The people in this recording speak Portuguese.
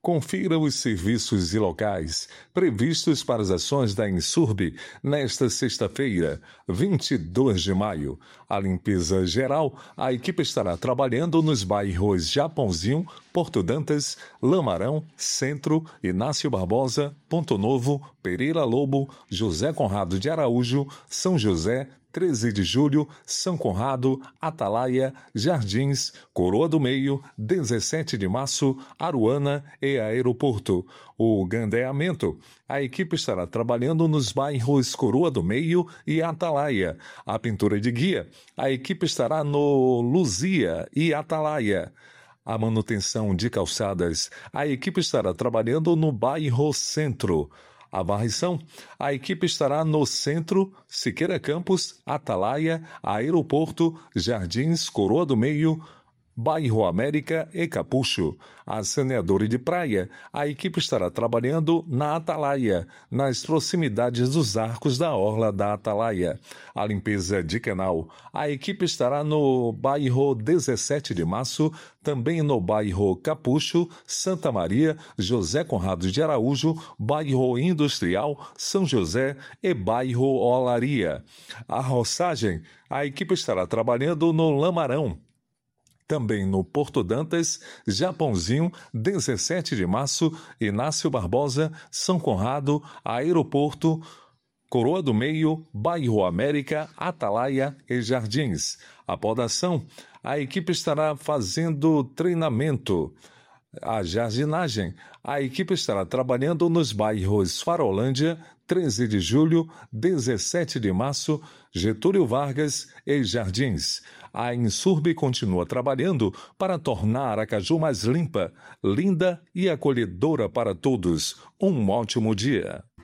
Confira os serviços e locais previstos para as ações da Insurb nesta sexta-feira, 22 de maio. A limpeza geral, a equipe estará trabalhando nos bairros Japãozinho, Porto Dantas, Lamarão, Centro, Inácio Barbosa, Ponto Novo, Pereira Lobo, José Conrado de Araújo, São José, 13 de Julho, São Conrado, Atalaia, Jardins, Coroa do Meio, 17 de Março, Aruana e Aeroporto. O gandeamento. A equipe estará trabalhando nos bairros Coroa do Meio e Atalaia. A pintura de guia. A equipe estará no Luzia e Atalaia. A manutenção de calçadas. A equipe estará trabalhando no bairro Centro. A varrição, a equipe estará no Centro, Siqueira Campos, Atalaia, Aeroporto, Jardins, Coroa do Meio, Bairro América e Capucho. A saneadora de praia, a equipe estará trabalhando na Atalaia, nas proximidades dos arcos da orla da Atalaia. A limpeza de canal, a equipe estará no bairro 17 de Março, também no bairro Capucho, Santa Maria, José Conrado de Araújo, bairro Industrial, São José e bairro Olaria. A roçagem, a equipe estará trabalhando no Lamarão, também no Porto Dantas, Japãozinho, 17 de Março, Inácio Barbosa, São Conrado, Aeroporto, Coroa do Meio, Bairro América, Atalaia e Jardins. A podação, a equipe estará fazendo treinamento. A jardinagem, a equipe estará trabalhando nos bairros Farolândia, 13 de Julho, 17 de Março, Getúlio Vargas e Jardins. A Insurb continua trabalhando para tornar Aracaju mais limpa, linda e acolhedora para todos. Um ótimo dia.